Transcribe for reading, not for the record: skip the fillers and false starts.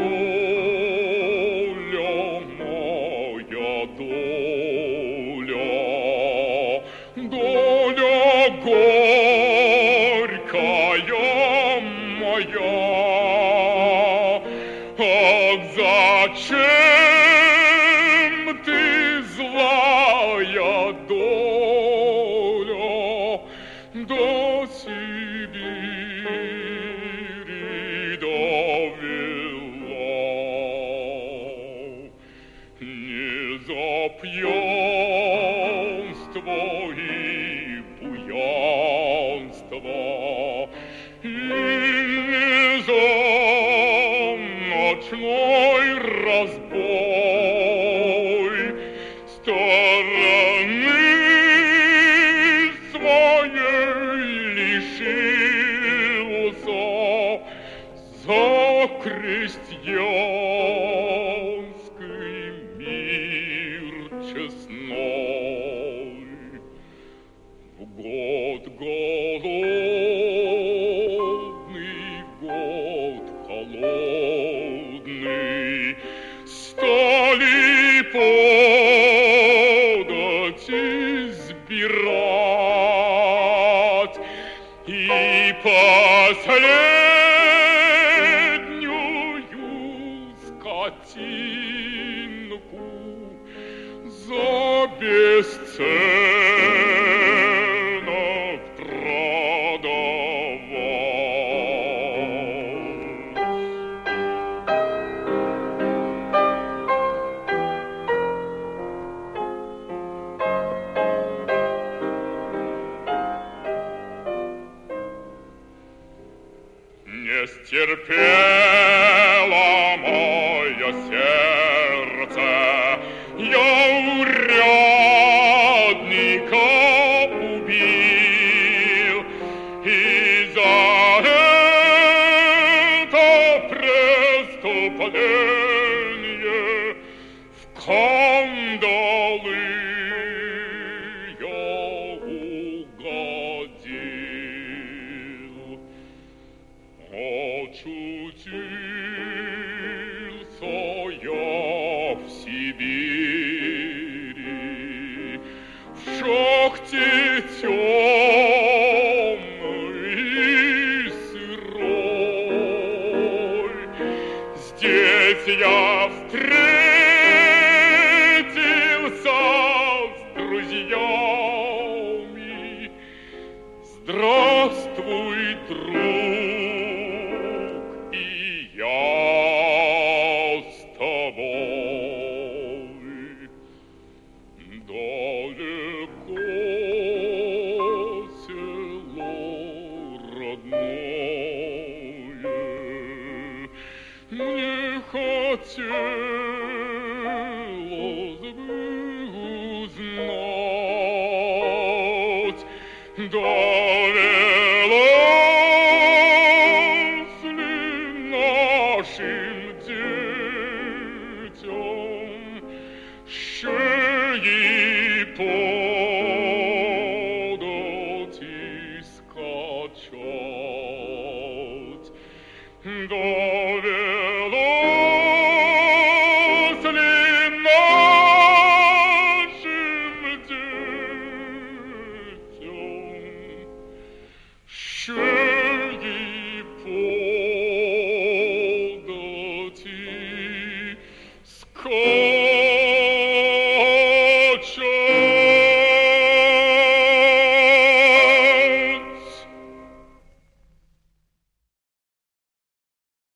горькая моя, ах, зачем ты, злая доля, до Сибири довела? Не за пьянство и буянство, и не за ночной разбой стороны своей лишился за крестьянский мир честной. В год голодный, год холодный, стали подать избирать, и последнюю скотинку за бесценок продавать. Не стерпело мое сердце, я урядника убил, и за это преступление в кандалы я угодил. Очутился я в Сибири, в шахте темной и сырой. Здесь я встретился с друзьями. Здравствуй, друг, и я с тобой. Далеко село родное, не хотелось бы узнать, довелось ли нашим детям ще и по